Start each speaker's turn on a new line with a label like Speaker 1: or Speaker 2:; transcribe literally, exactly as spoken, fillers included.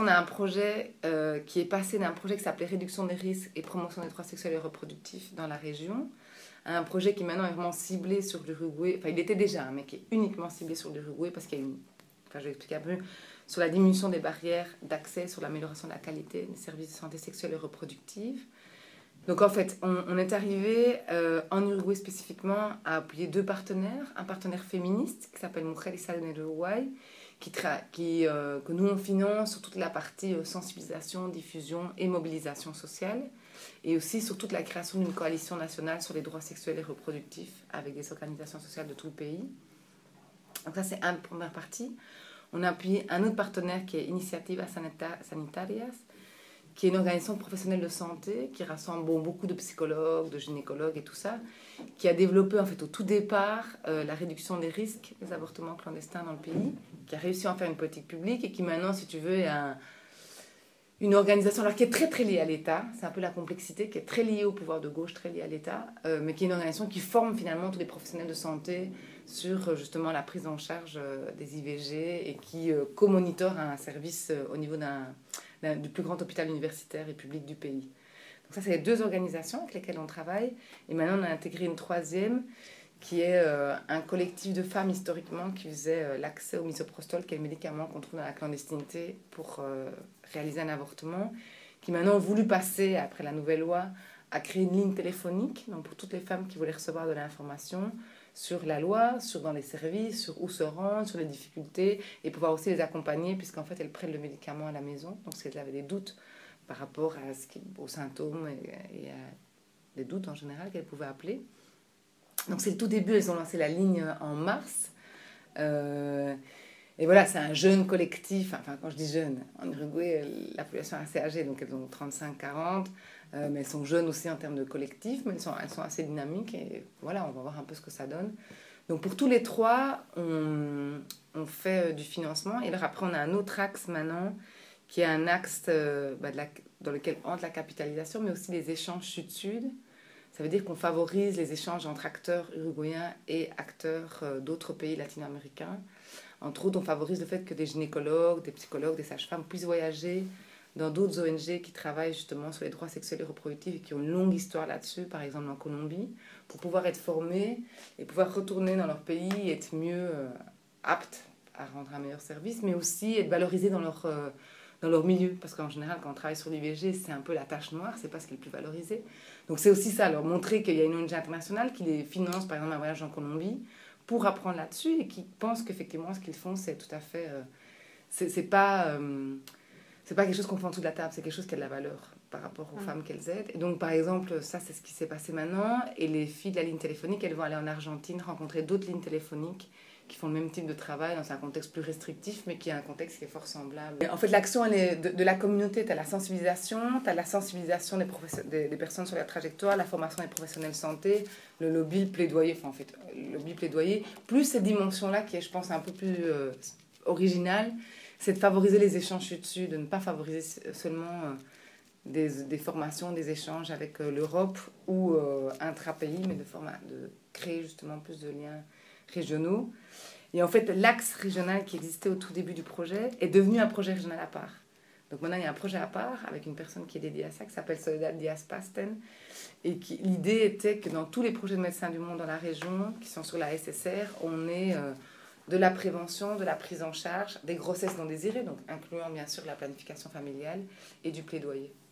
Speaker 1: a un projet euh, qui est passé d'un projet qui s'appelait Réduction des risques et promotion des droits sexuels et reproductifs dans la région, à un projet qui maintenant est vraiment ciblé sur l'Uruguay. Enfin, il était déjà, mais qui est uniquement ciblé sur l'Uruguay parce qu'il y a une... Enfin, je vais expliquer un peu sur la diminution des barrières d'accès, sur l'amélioration de la qualité des services de santé sexuelle et reproductive. Donc en fait, on, on est arrivé euh, en Uruguay spécifiquement à appuyer deux partenaires. Un partenaire féministe qui s'appelle Mujeres al Uruguay, qui, qui, euh, que nous on finance sur toute la partie euh, sensibilisation, diffusion et mobilisation sociale, et aussi sur toute la création d'une coalition nationale sur les droits sexuels et reproductifs avec des organisations sociales de tout le pays. Donc ça c'est une première partie. On a appuyé un autre partenaire qui est Iniciativa Sanitarias, qui est une organisation de professionnels de santé qui rassemble bon, beaucoup de psychologues, de gynécologues et tout ça, qui a développé en fait au tout départ euh, la réduction des risques des avortements clandestins dans le pays, qui a réussi à en faire une politique publique et qui maintenant, si tu veux, est un, une organisation alors, qui est très très liée à l'État, c'est un peu la complexité, qui est très liée au pouvoir de gauche, très liée à l'État, euh, mais qui est une organisation qui forme finalement tous les professionnels de santé sur justement la prise en charge euh, des I V G et qui euh, co-monitore un service euh, au niveau d'un... du plus grand hôpital universitaire et public du pays. Donc ça, c'est les deux organisations avec lesquelles on travaille. Et maintenant, on a intégré une troisième, qui est euh, un collectif de femmes historiquement qui faisait euh, l'accès au misoprostol, qui est le médicament qu'on trouve dans la clandestinité pour euh, réaliser un avortement, qui maintenant ont voulu passer, après la nouvelle loi, à créer une ligne téléphonique, donc pour toutes les femmes qui voulaient recevoir de l'information sur la loi, sur dans les services, sur où se rendre, sur les difficultés, et pouvoir aussi les accompagner, puisqu'en fait, elles prennent le médicament à la maison. Donc, si elles avaient des doutes par rapport à ce qui, aux symptômes et, et à des doutes en général qu'elles pouvaient appeler. Donc, c'est le tout début. Elles ont lancé la ligne en mars. Euh, et voilà, c'est un jeune collectif. Enfin, quand je dis jeune, en Uruguay, la population est assez âgée, donc elles ont trente-cinq à quarante. Euh, mais elles sont jeunes aussi en termes de collectif, mais elles sont, elles sont assez dynamiques et voilà, on va voir un peu ce que ça donne. Donc pour tous les trois, on, on fait euh, du financement et alors après on a un autre axe maintenant qui est un axe euh, bah, de la, dans lequel entre la capitalisation mais aussi les échanges sud-sud. Ça veut dire qu'on favorise les échanges entre acteurs uruguayens et acteurs euh, d'autres pays latino-américains. Entre autres, on favorise le fait que des gynécologues, des psychologues, des sages-femmes puissent voyager dans d'autres O N G qui travaillent justement sur les droits sexuels et reproductifs et qui ont une longue histoire là-dessus, par exemple en Colombie, pour pouvoir être formés et pouvoir retourner dans leur pays et être mieux euh, aptes à rendre un meilleur service, mais aussi être valorisés dans leur, euh, dans leur milieu. Parce qu'en général, quand on travaille sur l'I V G, c'est un peu la tache noire, c'est pas ce qui est le plus valorisé. Donc c'est aussi ça, leur montrer qu'il y a une O N G internationale qui les finance, par exemple un voyage en Colombie, pour apprendre là-dessus et qui pensent qu'effectivement ce qu'ils font, c'est tout à fait... Euh, c'est, c'est pas... Euh, c'est pas quelque chose qu'on fait en dessous de la table, c'est quelque chose qui a de la valeur par rapport aux mmh. femmes qu'elles aident. Et donc, par exemple, ça, c'est ce qui s'est passé maintenant. Et les filles de la ligne téléphonique, elles vont aller en Argentine rencontrer d'autres lignes téléphoniques qui font le même type de travail dans un contexte plus restrictif, mais qui est un contexte qui est fort semblable. Et en fait, l'action, elle est de, de la communauté. Tu as la sensibilisation, tu as la sensibilisation des, des, des personnes sur la trajectoire, la formation des professionnels de santé, le lobby, le plaidoyer, enfin, en fait, le lobby, plaidoyer, plus cette dimension-là qui est, je pense, un peu plus euh, originale, c'est de favoriser les échanges dessus, de ne pas favoriser seulement euh, des, des formations, des échanges avec euh, l'Europe ou euh, intra-pays, mais de, format, de créer justement plus de liens régionaux. Et en fait, l'axe régional qui existait au tout début du projet est devenu un projet régional à part. Donc maintenant, il y a un projet à part avec une personne qui est dédiée à ça, qui s'appelle Soledad Diaz-Pasten. Et qui, l'idée était que dans tous les projets de médecins du monde dans la région, qui sont sur la S S R, on est... Euh, de la prévention, de la prise en charge des grossesses non désirées, donc incluant bien sûr la planification familiale et du plaidoyer.